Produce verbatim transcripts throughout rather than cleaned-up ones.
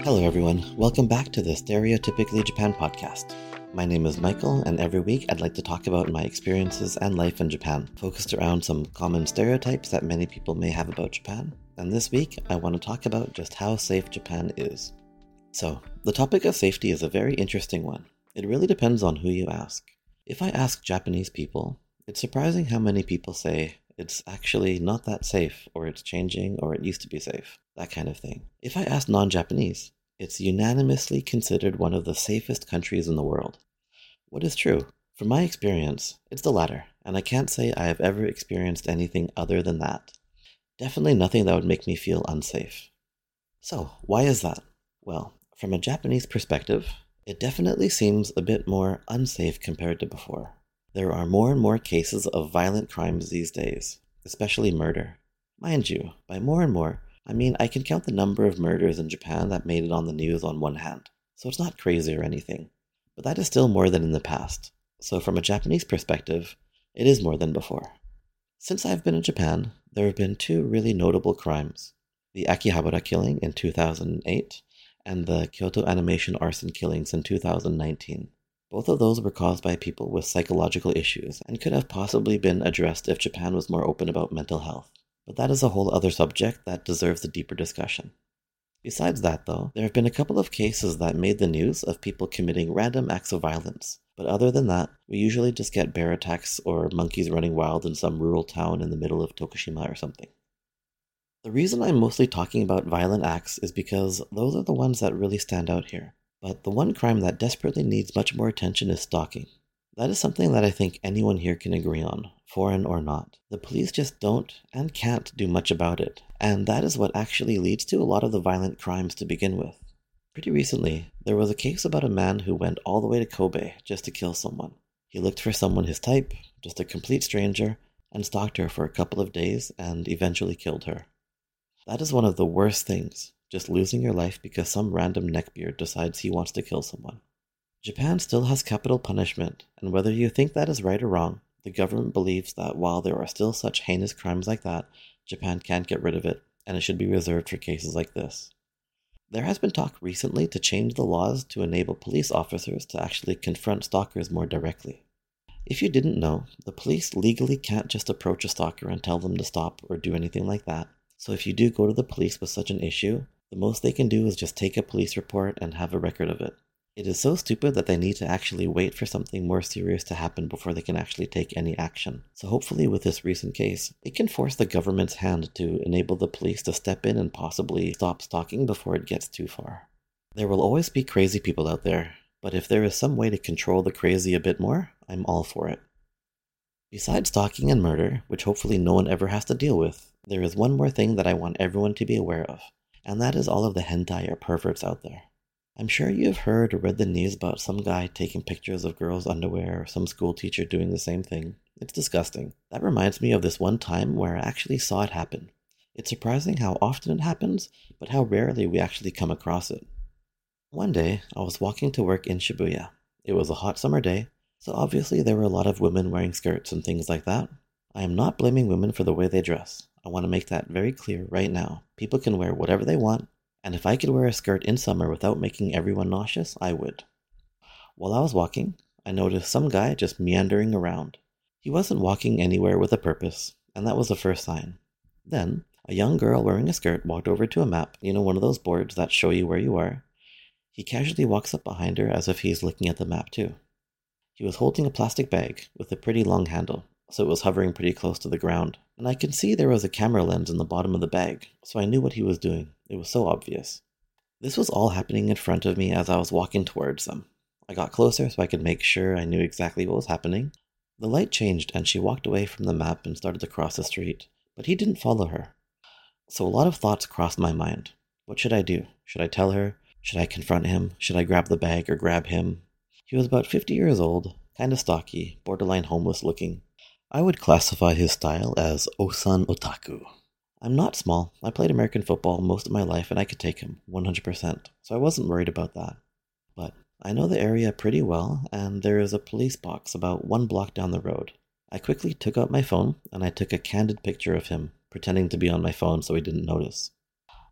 Hello everyone, welcome back to the Stereotypically Japan podcast. My name is Michael, and every week I'd like to talk about my experiences and life in Japan, focused around some common stereotypes that many people may have about Japan. And this week, I want to talk about just how safe Japan is. So, the topic of safety is a very interesting one. It really depends on who you ask. If I ask Japanese people, it's surprising how many people say it's actually not that safe, or it's changing, or it used to be safe, that kind of thing. If I ask non-Japanese, it's unanimously considered one of the safest countries in the world. What is true? From my experience, it's the latter, and I can't say I have ever experienced anything other than that. Definitely nothing that would make me feel unsafe. So, why is that? Well, from a Japanese perspective, it definitely seems a bit more unsafe compared to before. There are more and more cases of violent crimes these days, especially murder. Mind you, by more and more, I mean I can count the number of murders in Japan that made it on the news on one hand, so it's not crazy or anything. But that is still more than in the past, so from a Japanese perspective, it is more than before. Since I've been in Japan, there have been two really notable crimes. The Akihabara killing in two thousand eight, and the Kyoto Animation arson killings in two thousand nineteen. Both of those were caused by people with psychological issues, and could have possibly been addressed if Japan was more open about mental health. But that is a whole other subject that deserves a deeper discussion. Besides that, though, there have been a couple of cases that made the news of people committing random acts of violence. But other than that, we usually just get bear attacks or monkeys running wild in some rural town in the middle of Tokushima or something. The reason I'm mostly talking about violent acts is because those are the ones that really stand out here. But the one crime that desperately needs much more attention is stalking. That is something that I think anyone here can agree on, foreign or not. The police just don't and can't do much about it, and that is what actually leads to a lot of the violent crimes to begin with. Pretty recently, there was a case about a man who went all the way to Kobe just to kill someone. He looked for someone his type, just a complete stranger, and stalked her for a couple of days and eventually killed her. That is one of the worst things, just losing your life because some random neckbeard decides he wants to kill someone. Japan still has capital punishment, and whether you think that is right or wrong, the government believes that while there are still such heinous crimes like that, Japan can't get rid of it, and it should be reserved for cases like this. There has been talk recently to change the laws to enable police officers to actually confront stalkers more directly. If you didn't know, the police legally can't just approach a stalker and tell them to stop or do anything like that, so if you do go to the police with such an issue, the most they can do is just take a police report and have a record of it. It is so stupid that they need to actually wait for something more serious to happen before they can actually take any action. So hopefully with this recent case, it can force the government's hand to enable the police to step in and possibly stop stalking before it gets too far. There will always be crazy people out there, but if there is some way to control the crazy a bit more, I'm all for it. Besides stalking and murder, which hopefully no one ever has to deal with, there is one more thing that I want everyone to be aware of, and that is all of the hentai or perverts out there. I'm sure you've heard or read the news about some guy taking pictures of girls' underwear or some school teacher doing the same thing. It's disgusting. That reminds me of this one time where I actually saw it happen. It's surprising how often it happens, but how rarely we actually come across it. One day, I was walking to work in Shibuya. It was a hot summer day, so obviously there were a lot of women wearing skirts and things like that. I am not blaming women for the way they dress. I want to make that very clear right now. People can wear whatever they want, and if I could wear a skirt in summer without making everyone nauseous, I would. While I was walking, I noticed some guy just meandering around. He wasn't walking anywhere with a purpose, and that was the first sign. Then, a young girl wearing a skirt walked over to a map, you know, one of those boards that show you where you are. He casually walks up behind her as if he's looking at the map too. He was holding a plastic bag with a pretty long handle, so it was hovering pretty close to the ground, and I could see there was a camera lens in the bottom of the bag, so I knew what he was doing. It was so obvious. This was all happening in front of me as I was walking towards them. I got closer so I could make sure I knew exactly what was happening. The light changed and she walked away from the map and started to cross the street, but he didn't follow her. So a lot of thoughts crossed my mind. What should I do? Should I tell her? Should I confront him? Should I grab the bag or grab him? He was about fifty years old, kind of stocky, borderline homeless looking. I would classify his style as Osan Otaku. I'm not small. I played American football most of my life and I could take him, one hundred percent, so I wasn't worried about that. But I know the area pretty well, and there is a police box about one block down the road. I quickly took out my phone and I took a candid picture of him, pretending to be on my phone so he didn't notice.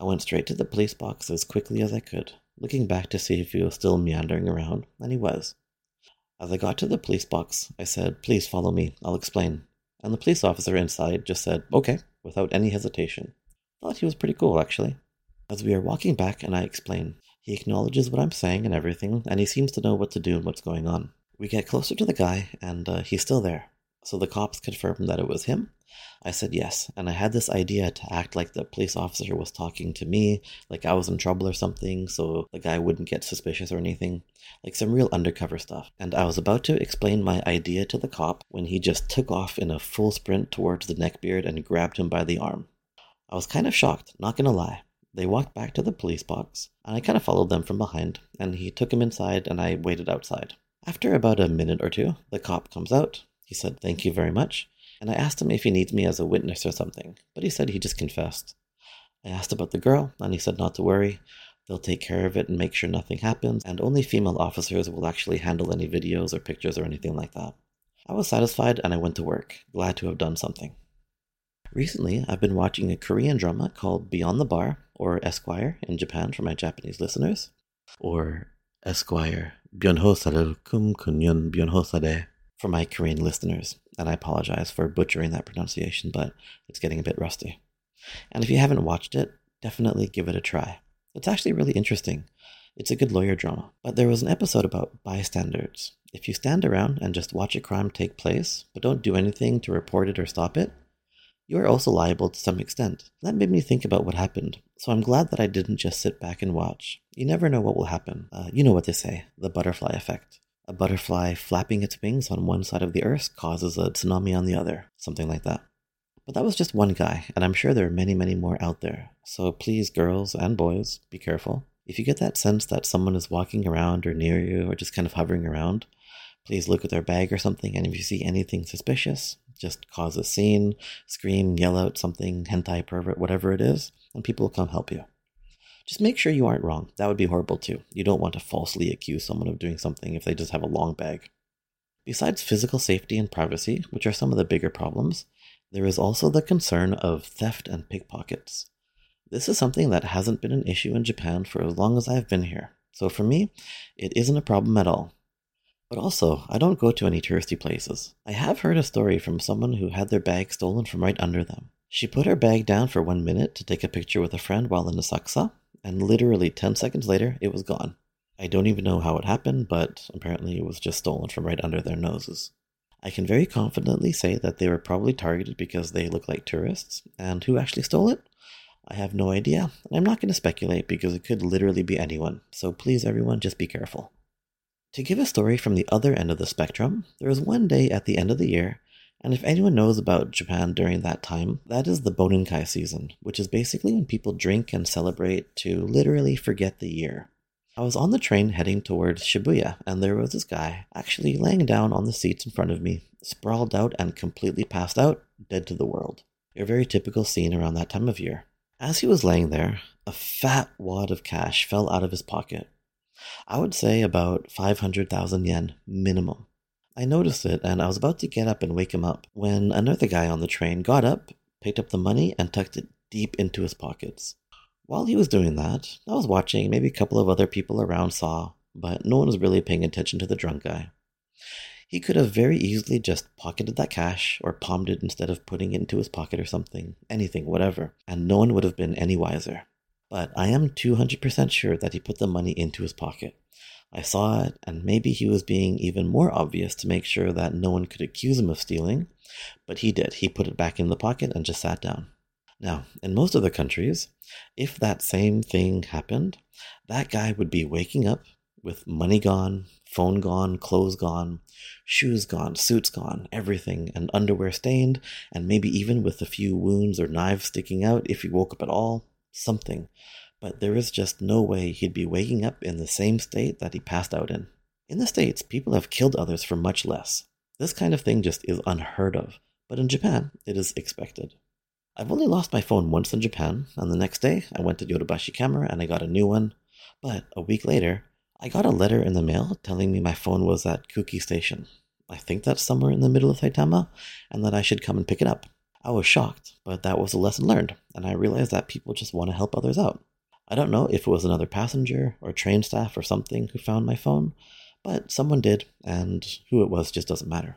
I went straight to the police box as quickly as I could, looking back to see if he was still meandering around, and he was. As I got to the police box, I said, "Please follow me, I'll explain." And the police officer inside just said, "Okay," without any hesitation. Thought he was pretty cool, actually. As we are walking back and I explain, he acknowledges what I'm saying and everything, and he seems to know what to do and what's going on. We get closer to the guy, and uh, he's still there. So the cops confirmed that it was him. I said yes, and I had this idea to act like the police officer was talking to me, like I was in trouble or something, so the guy wouldn't get suspicious or anything, like some real undercover stuff. And I was about to explain my idea to the cop when he just took off in a full sprint towards the neckbeard and grabbed him by the arm. I was kind of shocked, not gonna lie. They walked back to the police box, and I kind of followed them from behind, and he took him inside, and I waited outside. After about a minute or two, the cop comes out. He said, "Thank you very much." And I asked him if he needs me as a witness or something, but he said he just confessed. I asked about the girl, and he said not to worry. They'll take care of it and make sure nothing happens, and only female officers will actually handle any videos or pictures or anything like that. I was satisfied, and I went to work, glad to have done something. Recently, I've been watching a Korean drama called Beyond the Bar, or Esquire in Japan for my Japanese listeners, or Esquire, Byonhosaru kum kunyon byonhosade for my Korean listeners, and I apologize for butchering that pronunciation, but it's getting a bit rusty. And if you haven't watched it, definitely give it a try. It's actually really interesting. It's a good lawyer drama. But there was an episode about bystanders. If you stand around and just watch a crime take place, but don't do anything to report it or stop it, you are also liable to some extent. That made me think about what happened, so I'm glad that I didn't just sit back and watch. You never know what will happen. Uh, you know what they say, the butterfly effect. A butterfly flapping its wings on one side of the earth causes a tsunami on the other, something like that. But that was just one guy, and I'm sure there are many, many more out there. So please, girls and boys, be careful. If you get that sense that someone is walking around or near you or just kind of hovering around, please look at their bag or something, and if you see anything suspicious, just cause a scene, scream, yell out something, hentai pervert, whatever it is, and people will come help you. Just make sure you aren't wrong. That would be horrible too. You don't want to falsely accuse someone of doing something if they just have a long bag. Besides physical safety and privacy, which are some of the bigger problems, there is also the concern of theft and pickpockets. This is something that hasn't been an issue in Japan for as long as I've been here, so for me, it isn't a problem at all. But also, I don't go to any touristy places. I have heard a story from someone who had their bag stolen from right under them. She put her bag down for one minute to take a picture with a friend while in Asakusa, and literally ten seconds later, it was gone. I don't even know how it happened, but apparently it was just stolen from right under their noses. I can very confidently say that they were probably targeted because they look like tourists, and who actually stole it? I have no idea, and I'm not going to speculate because it could literally be anyone, so please everyone, just be careful. To give a story from the other end of the spectrum, there was one day at the end of the year, and if anyone knows about Japan during that time, that is the Boninkai season, which is basically when people drink and celebrate to literally forget the year. I was on the train heading towards Shibuya, and there was this guy actually laying down on the seats in front of me, sprawled out and completely passed out, dead to the world. A very typical scene around that time of year. As he was laying there, a fat wad of cash fell out of his pocket. I would say about five hundred thousand yen minimum. I noticed it, and I was about to get up and wake him up when another guy on the train got up, picked up the money, and tucked it deep into his pockets. While he was doing that, I was watching, maybe a couple of other people around saw, but no one was really paying attention to the drunk guy. He could have very easily just pocketed that cash, or palmed it instead of putting it into his pocket or something, anything, whatever, and no one would have been any wiser. But I am two hundred percent sure that he put the money into his pocket. I saw it, and maybe he was being even more obvious to make sure that no one could accuse him of stealing, but he did. He put it back in the pocket and just sat down. Now, in most other countries, if that same thing happened, that guy would be waking up with money gone, phone gone, clothes gone, shoes gone, suits gone, everything, and underwear stained, and maybe even with a few wounds or knives sticking out if he woke up at all, something. But there is just no way he'd be waking up in the same state that he passed out in. In the States, people have killed others for much less. This kind of thing just is unheard of, but in Japan, it is expected. I've only lost my phone once in Japan, and the next day, I went to Yodobashi Camera and I got a new one, but a week later, I got a letter in the mail telling me my phone was at Kuki Station. I think that's somewhere in the middle of Saitama, and that I should come and pick it up. I was shocked, but that was a lesson learned, and I realized that people just want to help others out. I don't know if it was another passenger or train staff or something who found my phone, but someone did, and who it was just doesn't matter.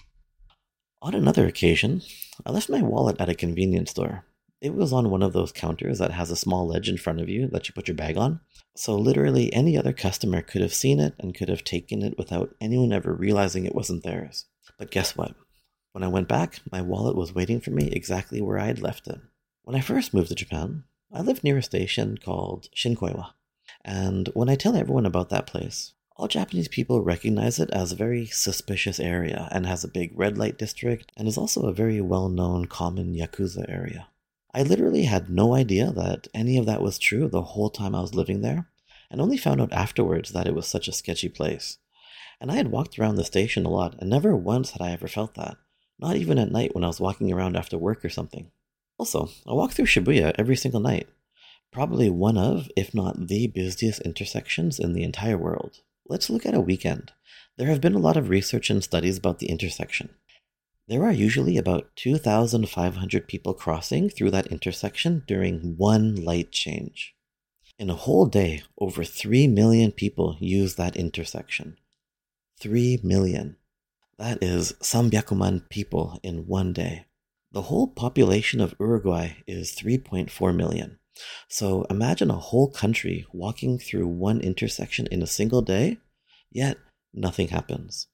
On another occasion, I left my wallet at a convenience store. It was on one of those counters that has a small ledge in front of you that you put your bag on, so literally any other customer could have seen it and could have taken it without anyone ever realizing it wasn't theirs. But guess what? When I went back, my wallet was waiting for me exactly where I had left it. When I first moved to Japan, I lived near a station called Shinkoiwa, and when I tell everyone about that place, all Japanese people recognize it as a very suspicious area and has a big red light district and is also a very well-known common Yakuza area. I literally had no idea that any of that was true the whole time I was living there, and only found out afterwards that it was such a sketchy place. And I had walked around the station a lot, and never once had I ever felt that. Not even at night when I was walking around after work or something. Also, I walk through Shibuya every single night. Probably one of, if not the busiest intersections in the entire world. Let's look at a weekend. There have been a lot of research and studies about the intersection. There are usually about two thousand five hundred people crossing through that intersection during one light change. In a whole day, over three million people use that intersection. three million. That is 삼백만 people in one day. The whole population of Uruguay is three point four million. So imagine a whole country walking through one intersection in a single day, yet nothing happens.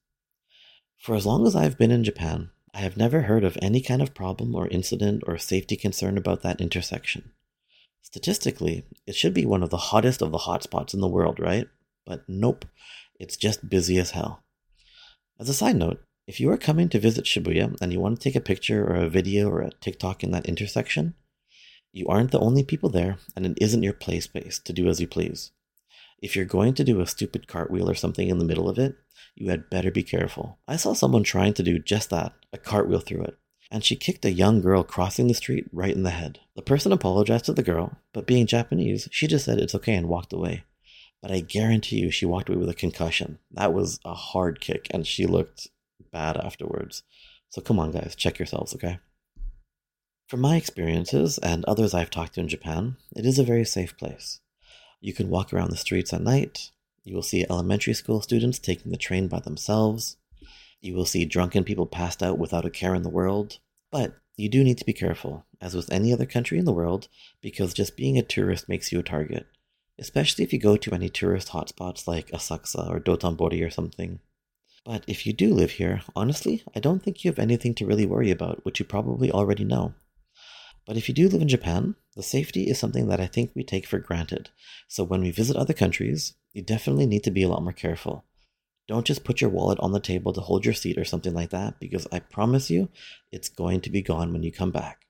For as long as I've been in Japan, I have never heard of any kind of problem or incident or safety concern about that intersection. Statistically, it should be one of the hottest of the hotspots in the world, right? But nope, it's just busy as hell. As a side note, if you are coming to visit Shibuya and you want to take a picture or a video or a TikTok in that intersection, you aren't the only people there, and it isn't your play space to do as you please. If you're going to do a stupid cartwheel or something in the middle of it, you had better be careful. I saw someone trying to do just that, a cartwheel through it, and she kicked a young girl crossing the street right in the head. The person apologized to the girl, but being Japanese, she just said it's okay and walked away. But I guarantee you she walked away with a concussion. That was a hard kick, and she looked bad afterwards. So come on, guys, check yourselves, okay? From my experiences, and others I've talked to in Japan, it is a very safe place. You can walk around the streets at night. You will see elementary school students taking the train by themselves. You will see drunken people passed out without a care in the world. But you do need to be careful, as with any other country in the world, because just being a tourist makes you a target. Especially if you go to any tourist hotspots like Asakusa or Dotonbori or something. But if you do live here, honestly, I don't think you have anything to really worry about, which you probably already know. But if you do live in Japan, the safety is something that I think we take for granted. So when we visit other countries, you definitely need to be a lot more careful. Don't just put your wallet on the table to hold your seat or something like that, because I promise you, it's going to be gone when you come back.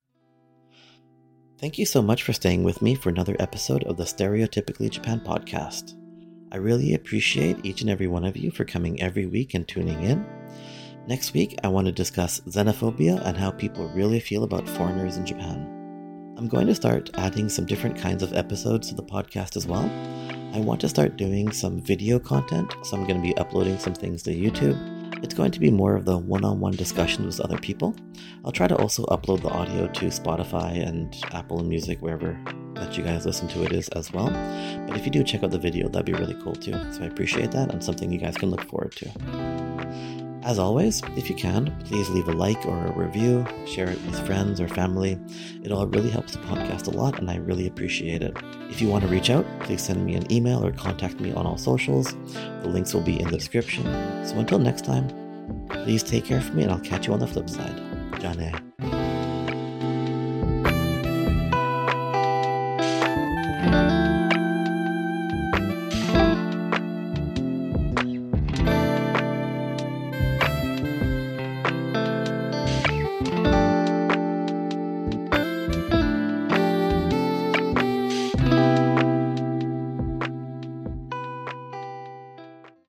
Thank you so much for staying with me for another episode of the Stereotypically Japan podcast. I really appreciate each and every one of you for coming every week and tuning in. Next week, I want to discuss xenophobia and how people really feel about foreigners in Japan. I'm going to start adding some different kinds of episodes to the podcast as well. I want to start doing some video content, so I'm going to be uploading some things to YouTube. It's going to be more of the one-on-one discussions with other people. I'll try to also upload the audio to Spotify and Apple Music, wherever that you guys listen to it is as well. But if you do check out the video, that'd be really cool too. So I appreciate that, and something you guys can look forward to. As always, if you can, please leave a like or a review, share it with friends or family. It all really helps the podcast a lot, and I really appreciate it. If you want to reach out, please send me an email or contact me on all socials. The links will be in the description. So until next time, please take care of me, and I'll catch you on the flip side. Jane.